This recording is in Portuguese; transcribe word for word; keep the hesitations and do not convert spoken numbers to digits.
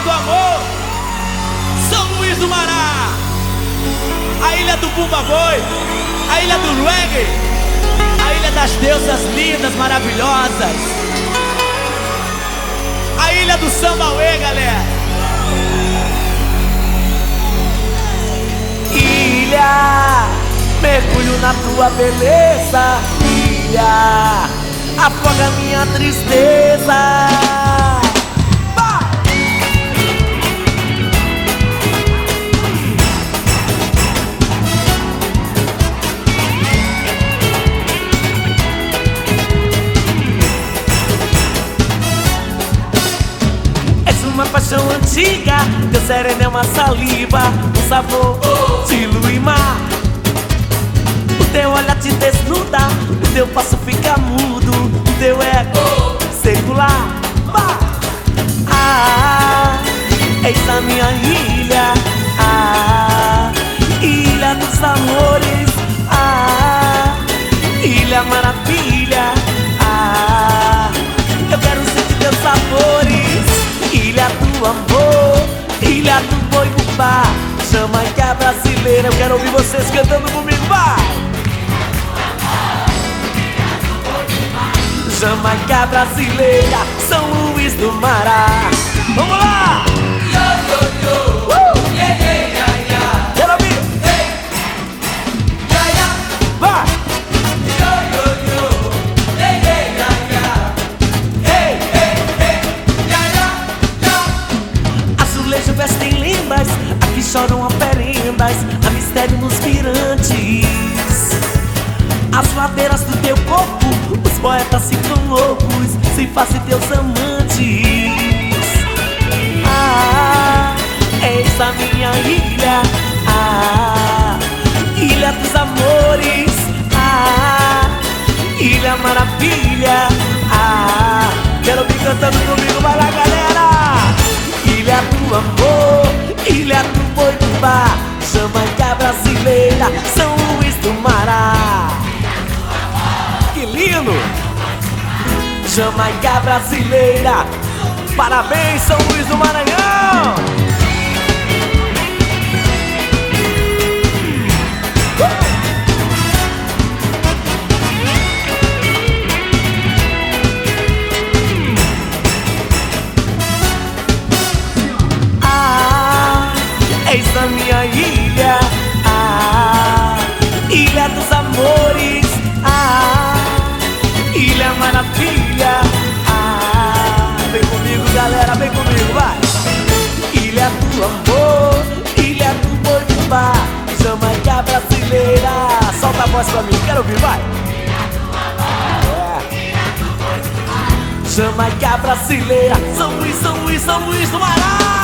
do amor, São Luís do Mará, a ilha do Bumba Boi, a ilha do reggae, a ilha das deusas lindas, maravilhosas, a ilha do Sambauê, galera. Ilha, mergulho na tua beleza. Ilha, afoga minha tristeza. Uma paixão antiga, teu sereno é uma saliva, um sabor de lua e mar. O teu olhar te desnuda, o teu passo fica mudo, o teu ego secular. Ah, eis a minha ilha, ah, ilha dos amores, ah, ilha maravilha, ah, eu quero sentir teus sabores. Ilha do amor, ilha do boi-bumbá, Jamaica brasileira. Eu quero ouvir vocês cantando comigo, vai! Jamaica brasileira, São Luís do Mará. Vamos lá! Uh! Yeah, yeah, yeah, yeah. Quero ouvir! Hey. Yeah, yeah. Vai! Yo, yo, yo. Yeah, yeah, yeah, yeah. Hey, hey, hey. Yeah, yeah, yeah. Azulejo vestem lendas, aqui choram operendas, há mistério nos mirantes. As ladeiras do teu corpo, os poetas ficam loucos, sem face teus amantes. Ah, eis a minha ilha, ah, ilha dos amores, ah, ilha maravilha, ah, quero ouvir cantando comigo, vai lá, galera! Ilha do amor, ilha do boi-bumbá, Jamaica brasileira, São Luís do Mará. Que lindo! Jamaica brasileira, parabéns, São Luís do Maranhão! Ah, eis a minha ilha, ah, ilha dos amores, ah, ilha maravilha, ah, vem comigo, galera, vem comigo, vai! Ilha do amor, ilha do boi-bumbá, Jamaica brasileira. Solta a voz pra mim, quero ouvir, vai! É. Jamaica brasileira, São Luís, São Luís, São Luís do Mará.